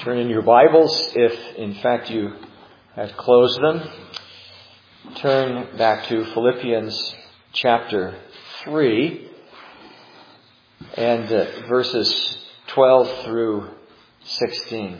Turn in your Bibles, if in fact you had closed them. Turn back to Philippians chapter 3 and verses 12 through 16.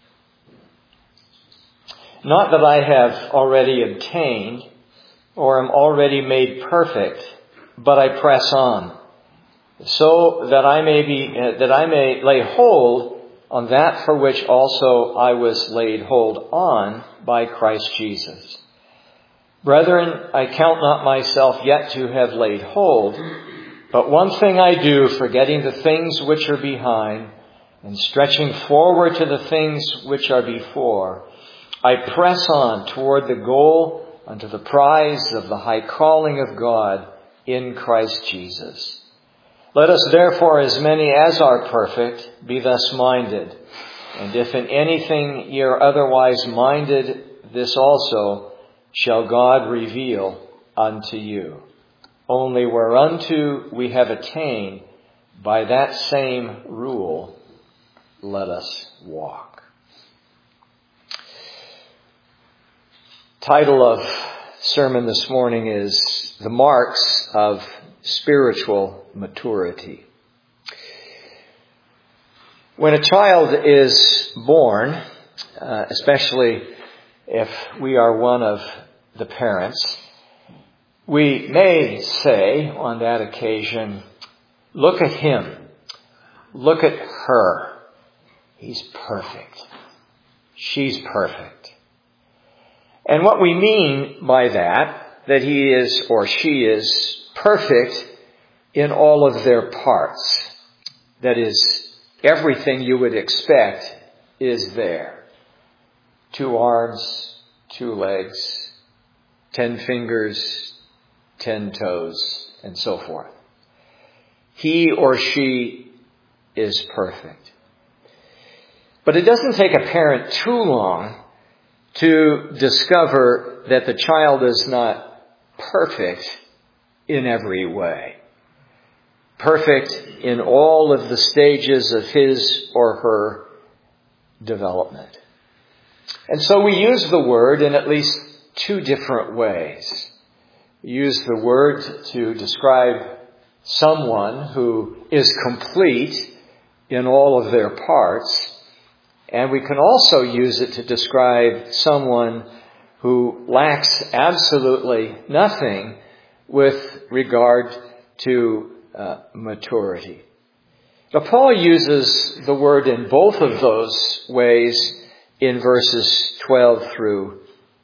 Not that I have already obtained or am already made perfect, but I press on, so that I may lay hold on that for which also I was laid hold on by Christ Jesus. Brethren, I count not myself yet to have laid hold, but one thing I do, forgetting the things which are behind, and stretching forward to the things which are before, I press on toward the goal unto the prize of the high calling of God in Christ Jesus. Let us therefore, as many as are perfect, be thus minded. And if in anything ye are otherwise minded, this also shall God reveal unto you. Only whereunto we have attained, by that same rule, let us walk. Title of sermon this morning is The Marks of Spiritual Maturity. When a child is born, especially if we are one of the parents, we may say on that occasion, look at him, look at her. He's perfect. She's perfect. And what we mean by that he is or she is perfect in all of their parts. That is, everything you would expect is there. 2 arms, 2 legs, 10 fingers, 10 toes, and so forth. He or she is perfect. But it doesn't take a parent too long to discover that the child is not perfect in every way. Perfect in all of the stages of his or her development. And so we use the word in at least 2 different ways. We use the word to describe someone who is complete in all of their parts. And we can also use it to describe someone who lacks absolutely nothing with regard to maturity. But Paul uses the word in both of those ways in verses 12 through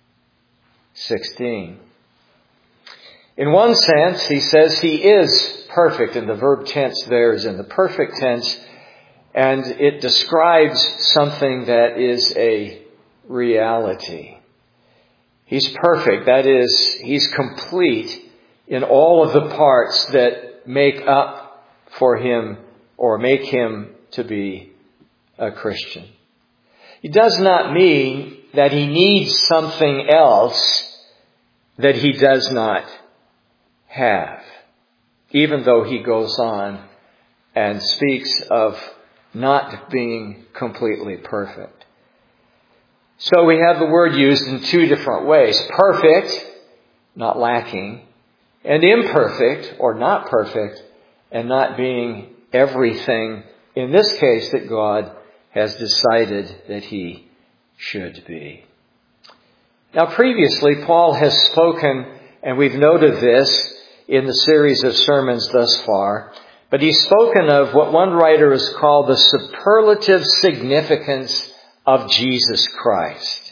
16. In one sense, he says he is perfect, and the verb tense there is in the perfect tense, and it describes something that is a reality. He's perfect. That is, he's complete in all of the parts that make up for him or make him to be a Christian. It does not mean that he needs something else that he does not have, even though he goes on and speaks of not being completely perfect. So we have the word used in 2 different ways. Perfect, not lacking, and imperfect, or not perfect, and not being everything, in this case, that God has decided that he should be. Now previously, Paul has spoken, and we've noted this in the series of sermons thus far, but he's spoken of what one writer has called the superlative significance of Jesus Christ.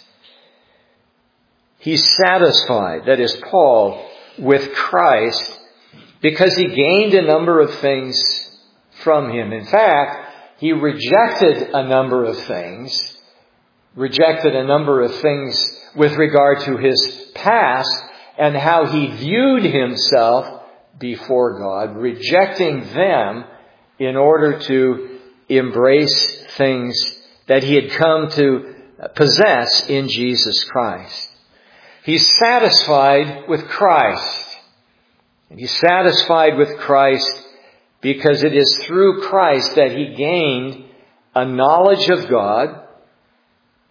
He's satisfied, that is Paul, with Christ because he gained a number of things from him. In fact, he rejected a number of things with regard to his past and how he viewed himself before God, rejecting them in order to embrace things that he had come to possess in Jesus Christ. He's satisfied with Christ. And he's satisfied with Christ because it is through Christ that he gained a knowledge of God,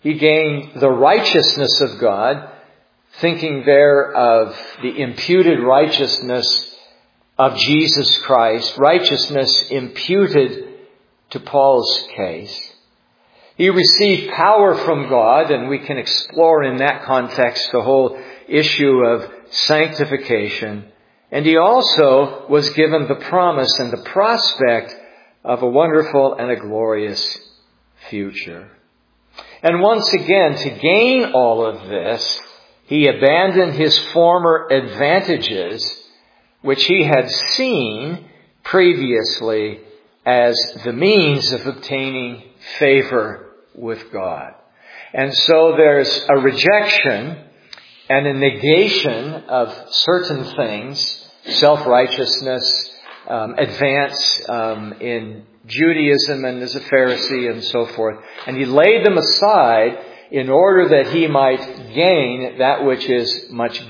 He gained the righteousness of God, thinking there of the imputed righteousness of Jesus Christ, righteousness imputed to Paul's case. He received power from God, and we can explore in that context the whole issue of sanctification. And he also was given the promise and the prospect of a wonderful and a glorious future. And once again, to gain all of this, he abandoned his former advantages, which he had seen previously as the means of obtaining favor with God. And so there's a rejection and a negation of certain things, self-righteousness, advance in Judaism and as a Pharisee and so forth. And he laid them aside in order that he might gain that which is much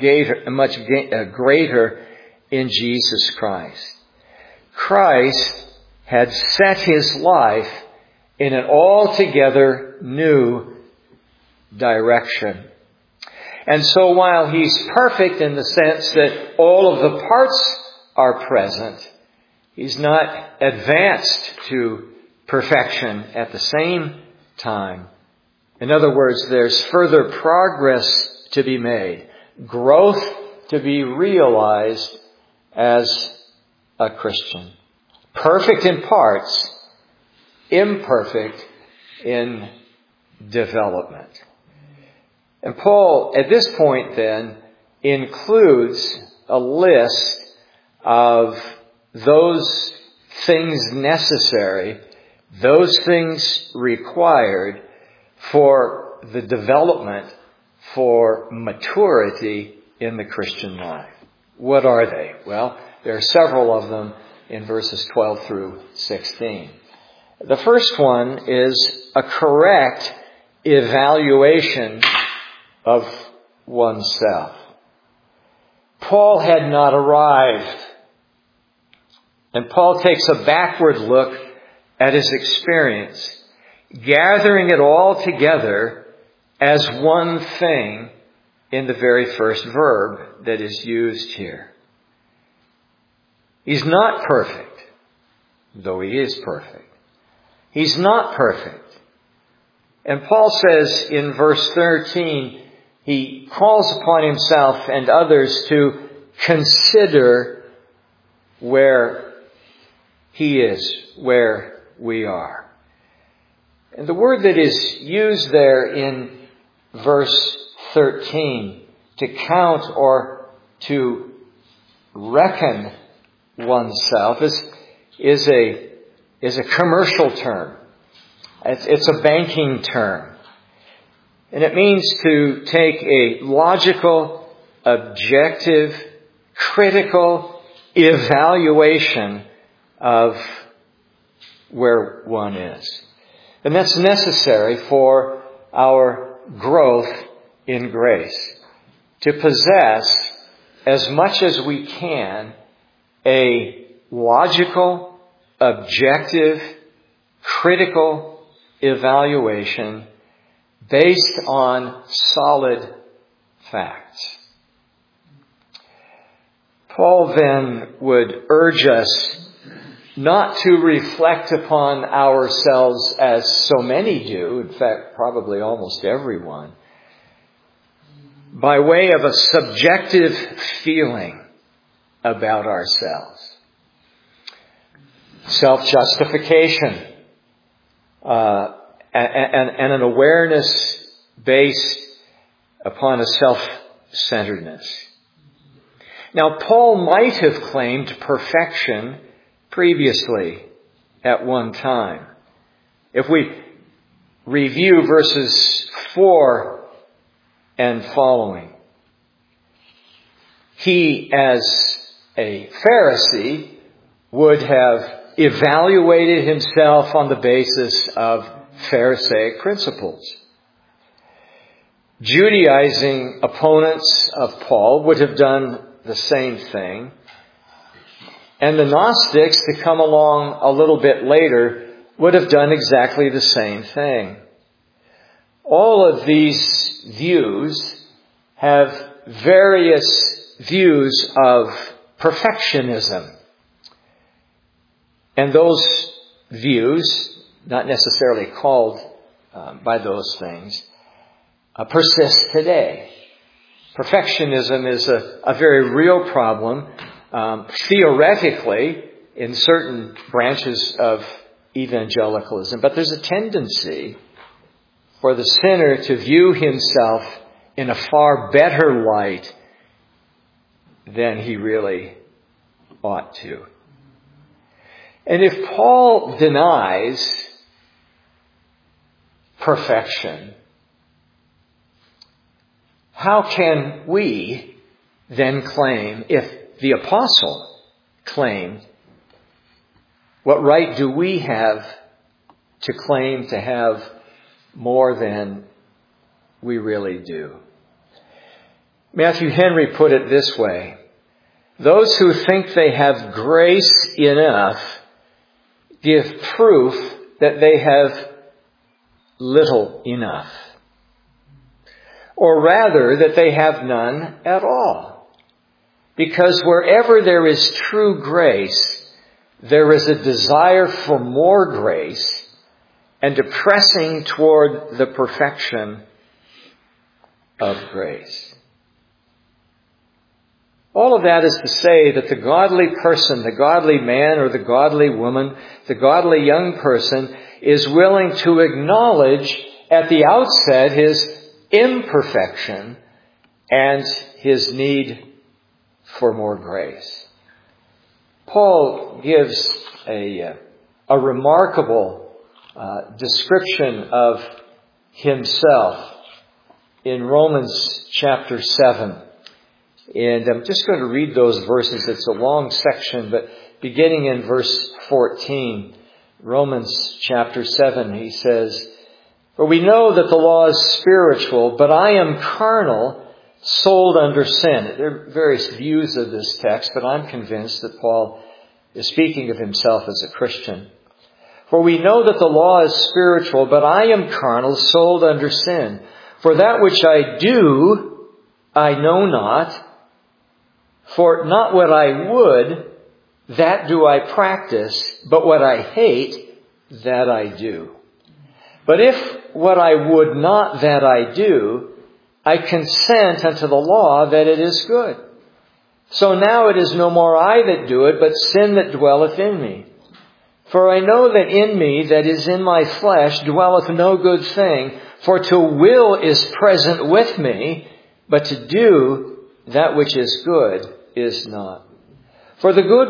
greater in Jesus Christ. Christ had set his life in an altogether new direction. And so while he's perfect in the sense that all of the parts are present, he's not advanced to perfection at the same time. In other words, there's further progress to be made, growth to be realized as a Christian. Perfect in parts, imperfect in development. And Paul, at this point then, includes a list of those things necessary, those things required for the development, for maturity in the Christian life. What are they? Well, there are several of them in verses 12 through 16. The first one is a correct evaluation of oneself. Paul had not arrived. And Paul takes a backward look at his experience, gathering it all together as one thing in the very first verb that is used here. He's not perfect, though he is perfect. He's not perfect. And Paul says in verse 13, he calls upon himself and others to consider where he is, where we are. And the word that is used there in verse 13, to count or to reckon oneself, is a commercial term. It's a banking term. And it means to take a logical, objective, critical evaluation of where one is. And that's necessary for our growth in grace. To possess, as much as we can, a logical, objective, critical evaluation based on solid facts. Paul then would urge us not to reflect upon ourselves as so many do, in fact, probably almost everyone, by way of a subjective feeling about ourselves. Self-justification, and an awareness based upon a self-centeredness. Now, Paul might have claimed perfection previously at one time. If we review verses 4 and following, he, as a Pharisee, would have evaluated himself on the basis of Pharisaic principles. Judaizing opponents of Paul would have done the same thing. And the Gnostics, to come along a little bit later, would have done exactly the same thing. All of these views have various views of perfectionism. And those views, not necessarily called by those things, persist today. Perfectionism is a very real problem. Theoretically, in certain branches of evangelicalism, but there's a tendency for the sinner to view himself in a far better light than he really ought to. And if Paul denies perfection, how can we then claim, if the apostle claimed, what right do we have to claim to have more than we really do? Matthew Henry put it this way: those who think they have grace enough give proof that they have little enough, or rather that they have none at all. Because wherever there is true grace, there is a desire for more grace and a pressing toward the perfection of grace. All of that is to say that the godly person, the godly man or the godly woman, the godly young person is willing to acknowledge at the outset his imperfection and his need for more grace. Paul gives a remarkable description of himself in Romans chapter 7. And I'm just going to read those verses. It's a long section, but beginning in verse 14, Romans chapter 7, he says, "For we know that the law is spiritual, but I am carnal, sold under sin." There are various views of this text, but I'm convinced that Paul is speaking of himself as a Christian. "For we know that the law is spiritual, but I am carnal, sold under sin. For that which I do, I know not. For not what I would, that do I practice, but what I hate, that I do. But if what I would not, that I do, I consent unto the law that it is good. So now it is no more I that do it, but sin that dwelleth in me. For I know that in me, that is in my flesh, dwelleth no good thing. For to will is present with me, but to do that which is good is not. For the good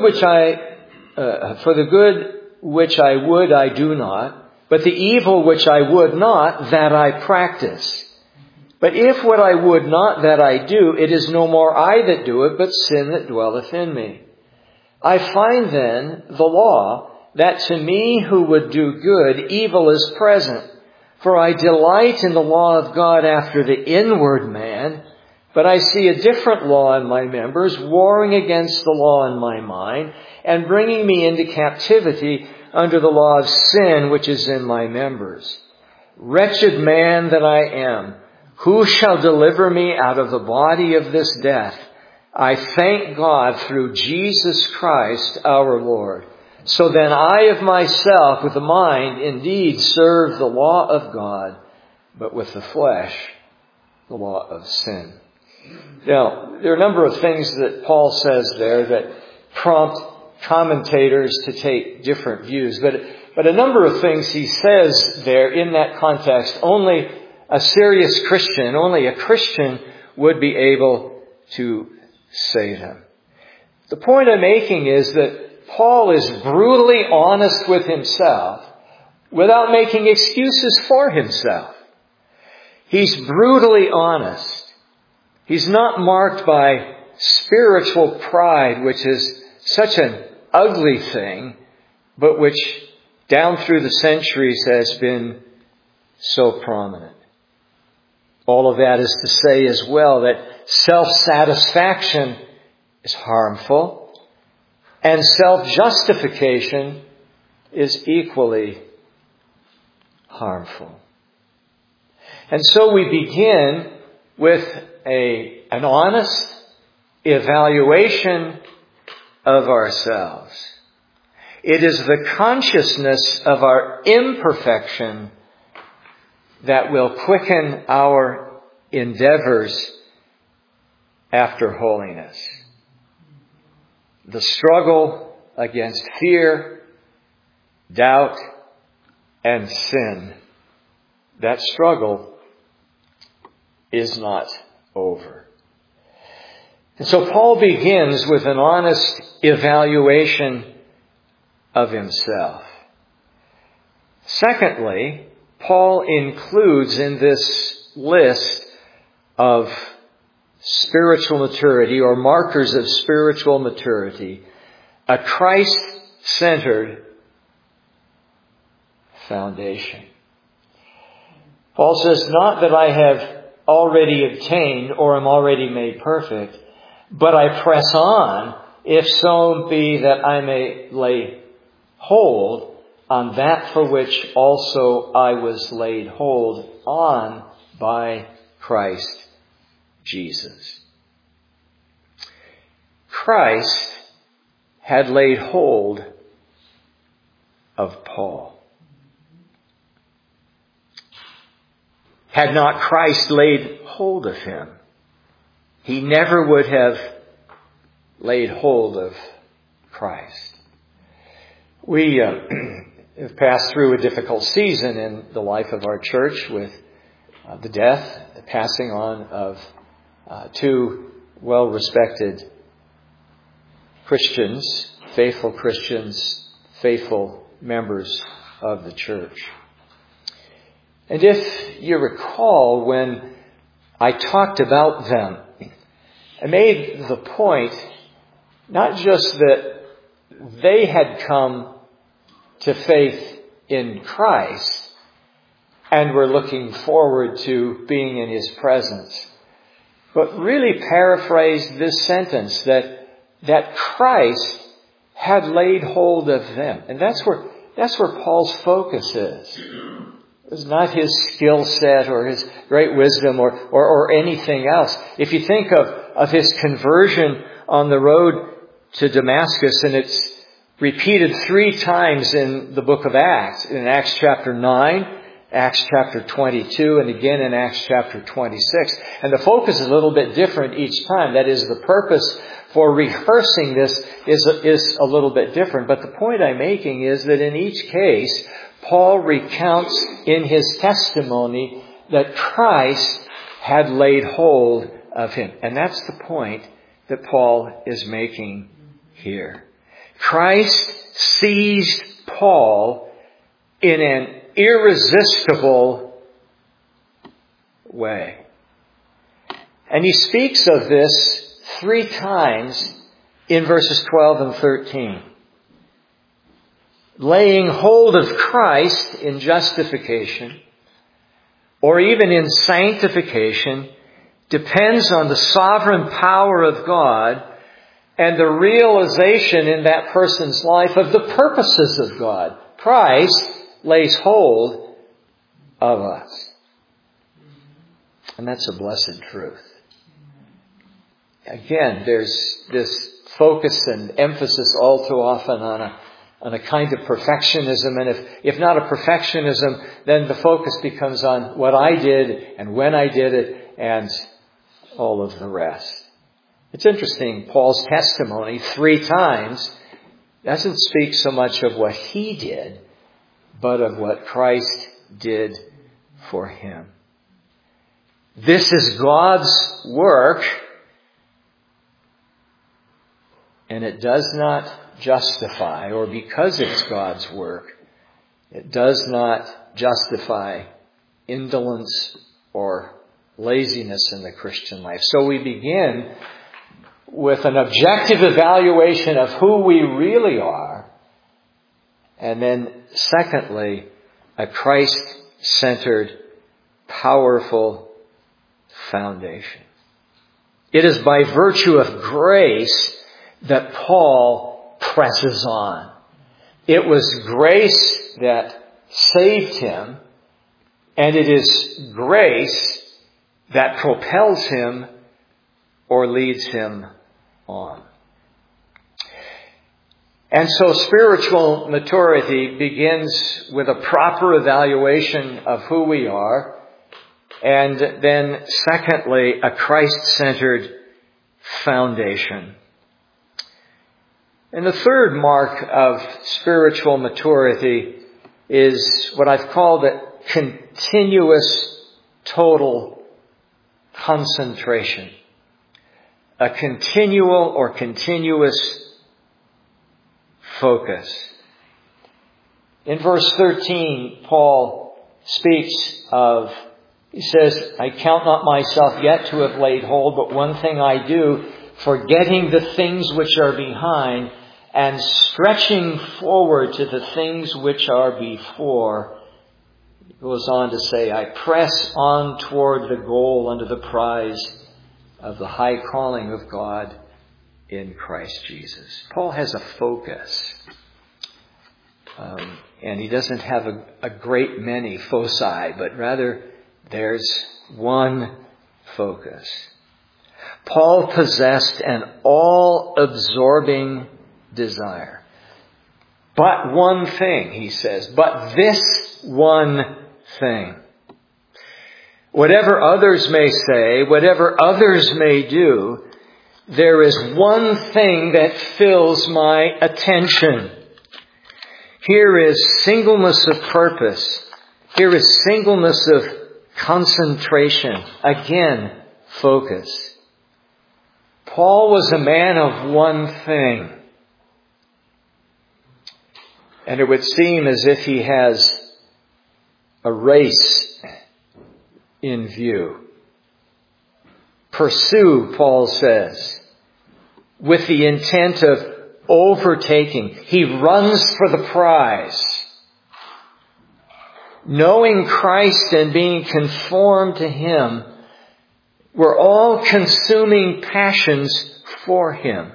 which I would, I do not. But the evil which I would not, that I practice. But if what I would not, that I do, it is no more I that do it, but sin that dwelleth in me. I find then the law, that to me who would do good, evil is present. For I delight in the law of God after the inward man, but I see a different law in my members, warring against the law in my mind, and bringing me into captivity under the law of sin which is in my members. Wretched man that I am, who shall deliver me out of the body of this death? I thank God through Jesus Christ our Lord. So then I of myself with the mind indeed serve the law of God, but with the flesh the law of sin." Now, there are a number of things that Paul says there that prompt commentators to take different views. But a number of things he says there in that context, only a serious Christian, only a Christian would be able to say them. The point I'm making is that Paul is brutally honest with himself without making excuses for himself. He's brutally honest. He's not marked by spiritual pride, which is such an ugly thing, but which down through the centuries has been so prominent. All of that is to say as well that self-satisfaction is harmful and self-justification is equally harmful. And so we begin with an honest evaluation of ourselves. It is the consciousness of our imperfection that will quicken our endeavors after holiness. The struggle against fear, doubt, and sin. That struggle is not over. And so Paul begins with an honest evaluation of himself. Secondly, Paul includes in this list of spiritual maturity or markers of spiritual maturity a Christ-centered foundation. Paul says, not that I have already obtained or am already made perfect, but I press on, if so be that I may lay hold on that for which also I was laid hold on by Christ Jesus. Christ had laid hold of Paul. Had not Christ laid hold of him, he never would have laid hold of Christ. We have passed through a difficult season in the life of our church with the death, the passing on of two well-respected Christians, faithful members of the church. And if you recall, when I talked about them, I made the point not just that they had come to faith in Christ and were looking forward to being in His presence, but really paraphrased this sentence that Christ had laid hold of them. And that's where Paul's focus is. It's not his skill set or his great wisdom or anything else. If you think of his conversion on the road to Damascus, and it's repeated 3 times in the book of Acts, in Acts chapter 9, Acts chapter 22, and again in Acts chapter 26. And the focus is a little bit different each time. That is, the purpose for rehearsing this is a little bit different. But the point I'm making is that in each case, Paul recounts in his testimony that Christ had laid hold of him. And that's the point that Paul is making here. Christ seized Paul in an irresistible way. And he speaks of this 3 times in verses 12 and 13. Laying hold of Christ in justification, or even in sanctification, depends on the sovereign power of God and the realization in that person's life of the purposes of God. Christ lays hold of us. And that's a blessed truth. Again, there's this focus and emphasis all too often on a kind of perfectionism. And if not a perfectionism, then the focus becomes on what I did and when I did it and all of the rest. It's interesting, Paul's testimony 3 times doesn't speak so much of what he did, but of what Christ did for him. This is God's work, and it does not justify, or because it's God's work, it does not justify indolence or laziness in the Christian life. So we begin with an objective evaluation of who we really are, and then secondly, a Christ-centered, powerful foundation. It is by virtue of grace that Paul presses on. It was grace that saved him. And it is grace that propels him or leads him on. And so spiritual maturity begins with a proper evaluation of who we are, and then secondly, a Christ-centered foundation. And the third mark of spiritual maturity is what I've called it continuous total concentration. A continual or continuous focus. In verse 13, Paul speaks of, he says, I count not myself yet to have laid hold, but one thing I do, forgetting the things which are behind and stretching forward to the things which are before. He goes on to say, I press on toward the goal unto the prize of the high calling of God in Christ Jesus. Paul has a focus. And he doesn't have a great many foci, but rather there's one focus. Paul possessed an all-absorbing desire. But one thing, he says, but this one thing. Whatever others may say, whatever others may do, there is one thing that fills my attention. Here is singleness of purpose. Here is singleness of concentration. Again, focus. Paul was a man of one thing. And it would seem as if he has a race in view. Pursue, Paul says, with the intent of overtaking. He runs for the prize. Knowing Christ and being conformed to Him were all consuming passions for him.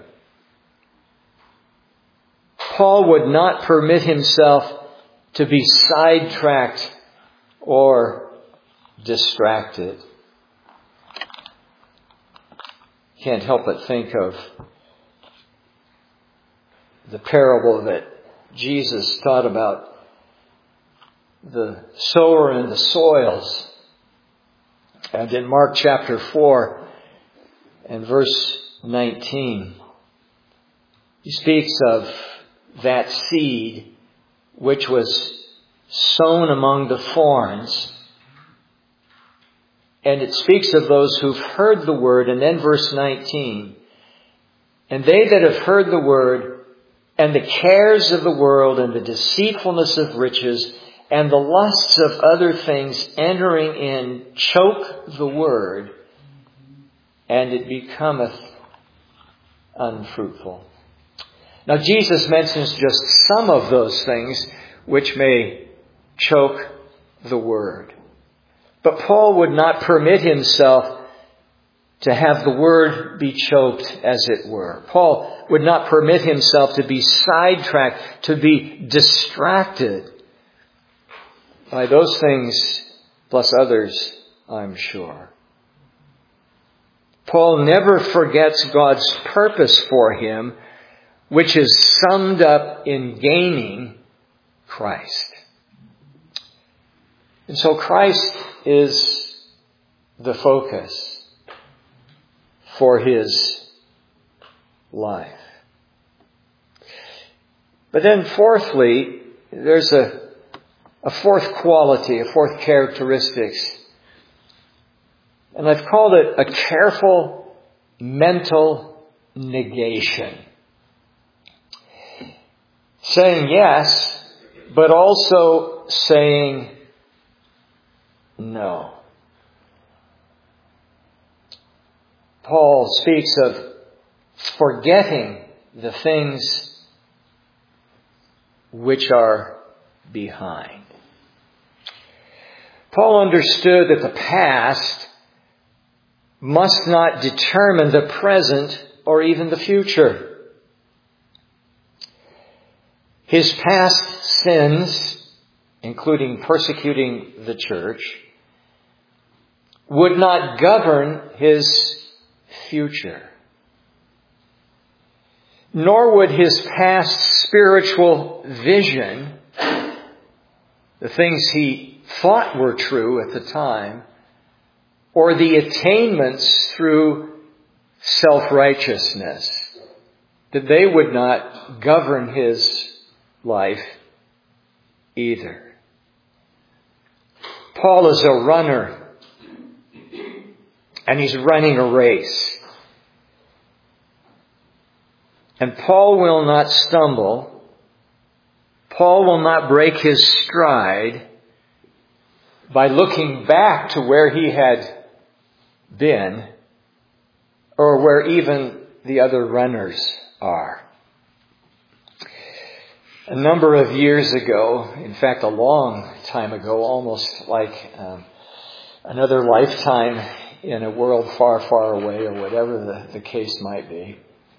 Paul would not permit himself to be sidetracked or distracted. Can't help but think of the parable that Jesus taught about the sower and the soils. And in Mark chapter 4 and verse 19, he speaks of that seed which was sown among the thorns. And it speaks of those who've heard the word. And then verse 19, and they that have heard the word, and the cares of the world, and the deceitfulness of riches, and the lusts of other things entering in, choke the word, and it becometh unfruitful. Now Jesus mentions just some of those things which may choke the word. But Paul would not permit himself to have the word be choked, as it were. Paul would not permit himself to be sidetracked, to be distracted by those things, plus others, I'm sure. Paul never forgets God's purpose for him, which is summed up in gaining Christ. And so Christ is the focus for his life. But then fourthly, there's a fourth quality, a fourth characteristic. And I've called it a careful mental negation. Saying yes, but also saying no. Paul speaks of forgetting the things which are behind. Paul understood that the past must not determine the present or even the future. His past sins including persecuting the church, would not govern his future. Nor would his past spiritual vision, the things he thought were true at the time, or the attainments through self-righteousness, that they would not govern his life either. Paul is a runner, and he's running a race. And Paul will not stumble. Paul will not break his stride by looking back to where he had been or where even the other runners are. A number of years ago, in fact a long time ago, almost like another lifetime in a world far, far away, or whatever the case might be,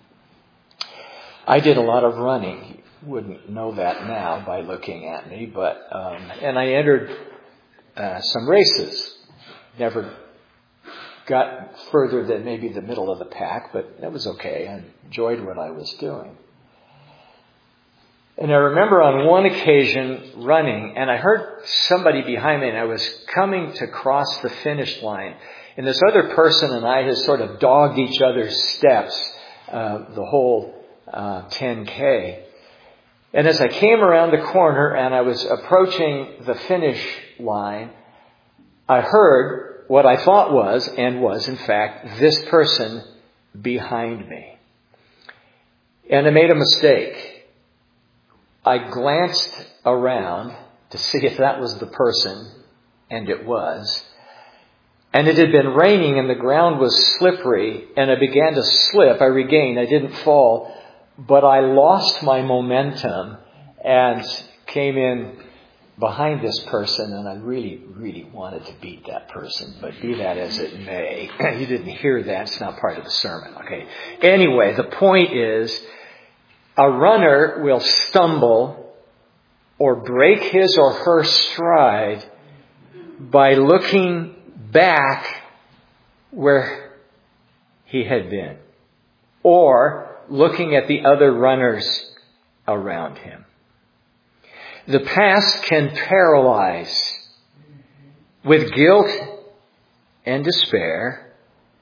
I did a lot of running. You wouldn't know that now by looking at me, but and I entered some races. Never got further than maybe the middle of the pack, but that was okay. I enjoyed what I was doing. And I remember on one occasion running, and I heard somebody behind me, and I was coming to cross the finish line. And this other person and I had sort of dogged each other's steps the whole 10K. And as I came around the corner and I was approaching the finish line, I heard what I thought was, and was in fact, this person behind me. And I made a mistake. I glanced around to see if that was the person, and it was. And it had been raining and the ground was slippery, and I began to slip. I regained. I didn't fall, but I lost my momentum and came in behind this person, and I really, really wanted to beat that person. But be that as it may, you didn't hear that. It's not part of the sermon, okay? Anyway, the point is, a runner will stumble or break his or her stride by looking back where he had been, or looking at the other runners around him. The past can paralyze with guilt and despair,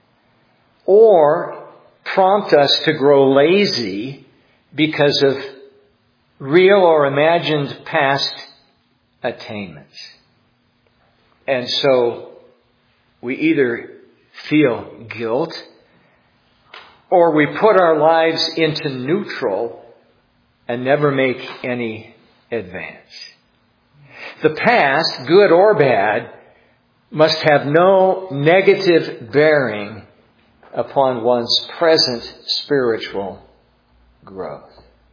or prompt us to grow lazy because of real or imagined past attainments. And so we either feel guilt or we put our lives into neutral and never make any advance. The past, good or bad, must have no negative bearing upon one's present spiritual growth.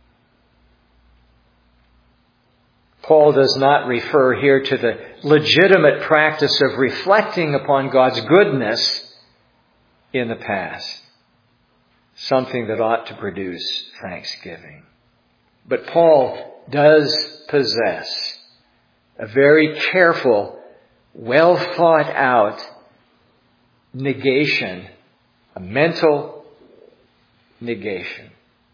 Paul does not refer here to the legitimate practice of reflecting upon God's goodness in the past, something that ought to produce thanksgiving. But Paul does possess a very careful, well thought out negation, a mental negation.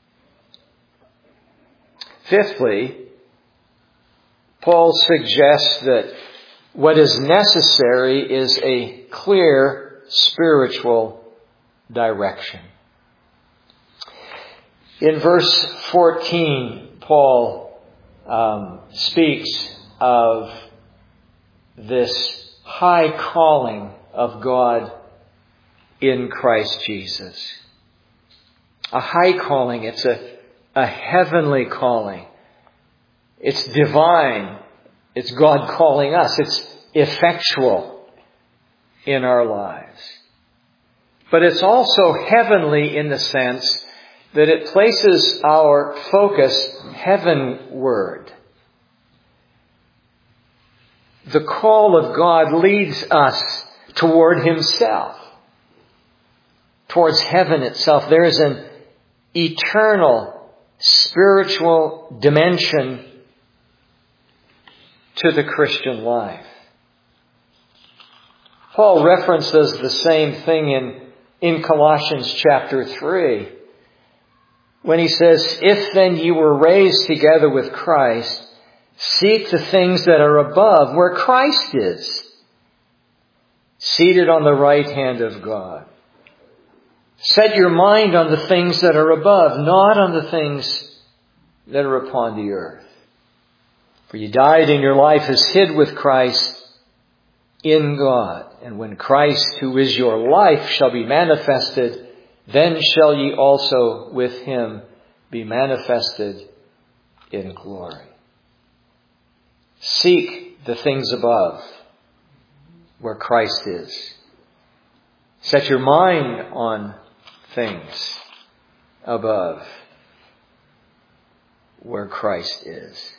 Fifthly, Paul suggests that what is necessary is a clear spiritual direction. In verse 14, Paul speaks of this high calling of God in Christ Jesus. A high calling, it's a heavenly calling. It's divine. It's God calling us. It's effectual in our lives. But it's also heavenly in the sense that it places our focus heavenward. The call of God leads us toward Himself, towards heaven itself. There is an eternal spiritual dimension to the Christian life. Paul references the same thing in Colossians chapter 3, when he says, "If then you were raised together with Christ, seek the things that are above, where Christ is, seated on the right hand of God. Set your mind on the things that are above, not on the things that are upon the earth. For you died, and your life is hid with Christ in God. And when Christ, who is your life, shall be manifested, then shall ye also with him be manifested in glory." Seek the things above, where Christ is. Set your mind on things above, where Christ is.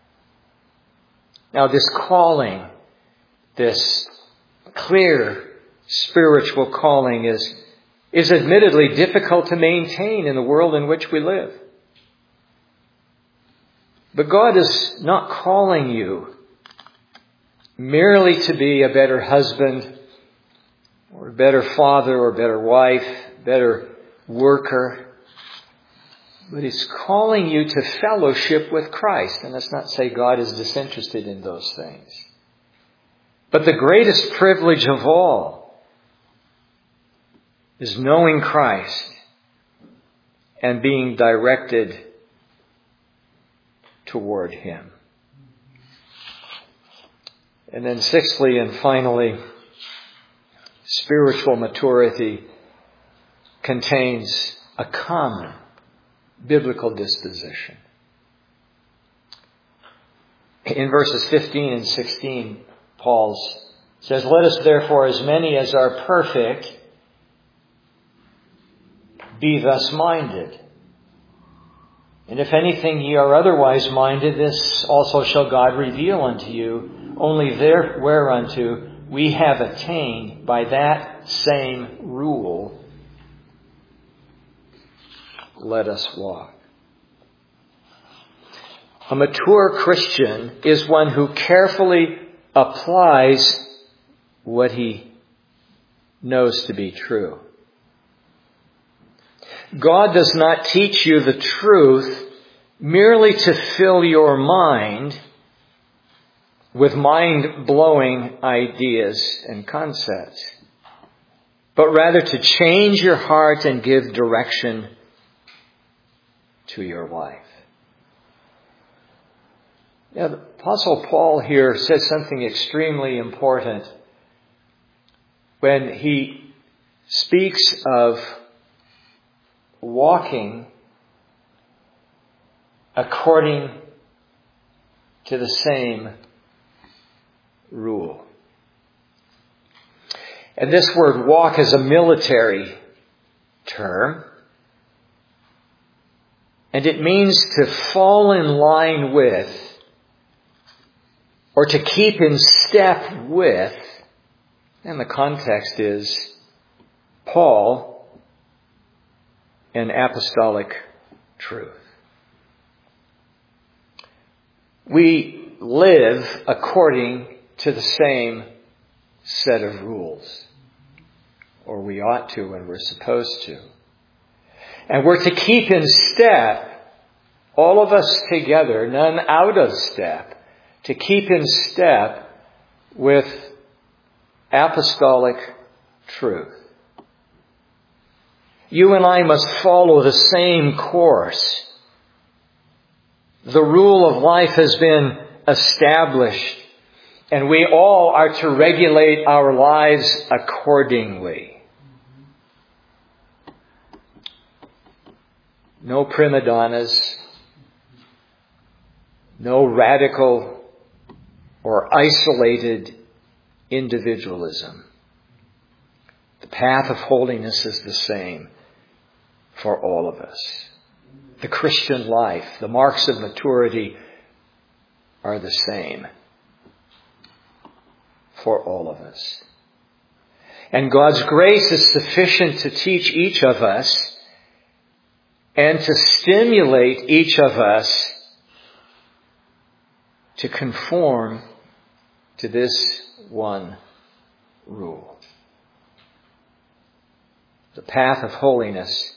Now, this calling, this clear spiritual calling, is admittedly difficult to maintain in the world in which we live. But God is not calling you merely to be a better husband, or a better father, or better wife, better worker. But He's calling you to fellowship with Christ. And let's not say God is disinterested in those things. But the greatest privilege of all is knowing Christ and being directed toward Him. And then sixthly and finally, spiritual maturity contains a common biblical disposition. In verses 15 and 16, Paul says, "Let us therefore, as many as are perfect, be thus minded. And if anything ye are otherwise minded, this also shall God reveal unto you. Only there whereunto we have attained by that same rule, let us walk." A mature Christian is one who carefully applies what he knows to be true. God does not teach you the truth merely to fill your mind with mind-blowing ideas and concepts, but rather to change your heart and give direction to your life. Now, the Apostle Paul here says something extremely important when he speaks of walking according to the same rule. And this word walk is a military term. And it means to fall in line with, or to keep in step with, and the context is Paul and apostolic truth. We live according to the same set of rules, or we ought to and we're supposed to. And we're to keep in step, all of us together, none out of step, to keep in step with apostolic truth. You and I must follow the same course. The rule of life has been established, and we all are to regulate our lives accordingly. No prima donnas, no radical or isolated individualism. The path of holiness is the same for all of us. The Christian life, the marks of maturity are the same for all of us. And God's grace is sufficient to teach each of us and to stimulate each of us to conform to this one rule. The path of holiness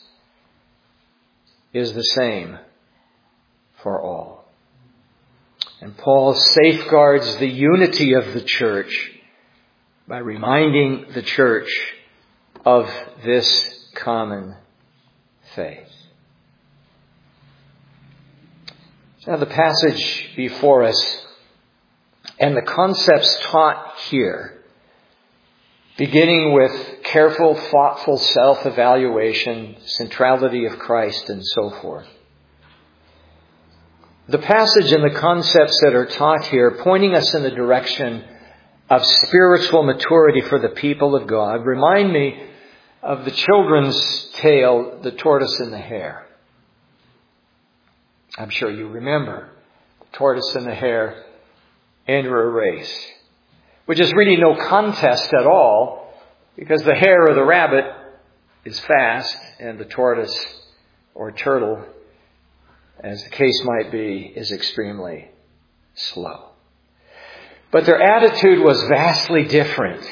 is the same for all. And Paul safeguards the unity of the church by reminding the church of this common faith. Now the passage before us and the concepts taught here, beginning with careful, thoughtful self-evaluation, centrality of Christ, and so forth. The passage and the concepts that are taught here, pointing us in the direction of spiritual maturity for the people of God, remind me of the children's tale, The Tortoise and the Hare. I'm sure you remember. The tortoise and the hare enter a race, which is really no contest at all, because the hare or the rabbit is fast and the tortoise or turtle, as the case might be, is extremely slow. But their attitude was vastly different.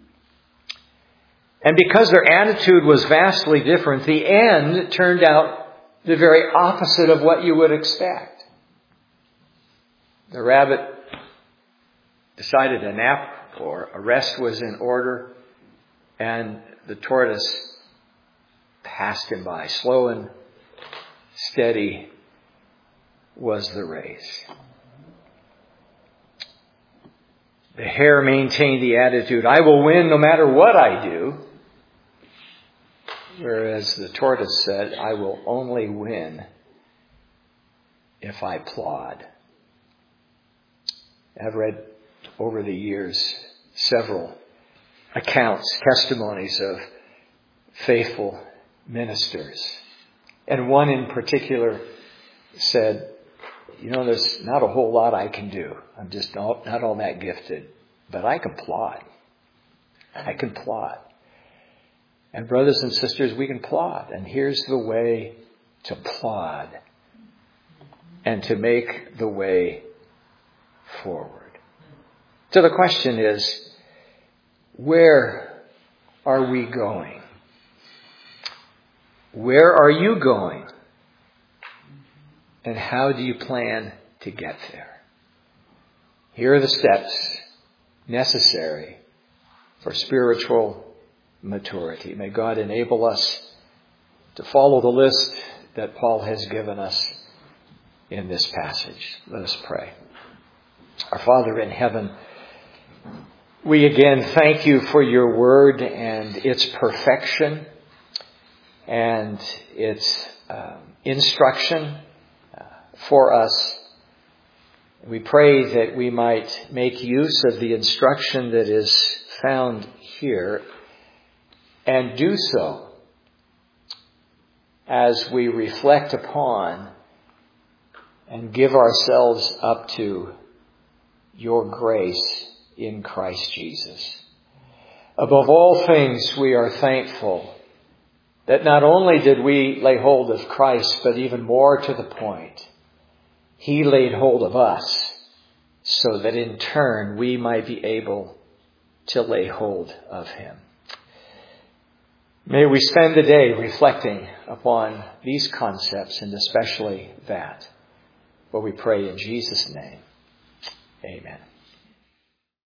And because their attitude was vastly different, the end turned out the very opposite of what you would expect. The rabbit decided a nap or a rest was in order, and the tortoise passed him by. Slow and steady was the race. The hare maintained the attitude, I will win no matter what I do. Whereas the tortoise said, I will only win if I plod. I've read over the years several accounts, testimonies of faithful ministers. And one in particular said, there's not a whole lot I can do. I'm just not all that gifted. But I can plod. I can plod. And brothers and sisters, we can plod. And here's the way to plod and to make the way forward. So the question is, where are we going? Where are you going? And how do you plan to get there? Here are the steps necessary for spiritual maturity. May God enable us to follow the list that Paul has given us in this passage. Let us pray. Our Father in heaven, we again thank you for your word and its perfection and its instruction for us. We pray that we might make use of the instruction that is found here and do so as we reflect upon and give ourselves up to your grace in Christ Jesus. Above all things, we are thankful that not only did we lay hold of Christ, but even more to the point, He laid hold of us so that in turn we might be able to lay hold of Him. May we spend the day reflecting upon these concepts and especially that. For we pray in Jesus' name. Amen.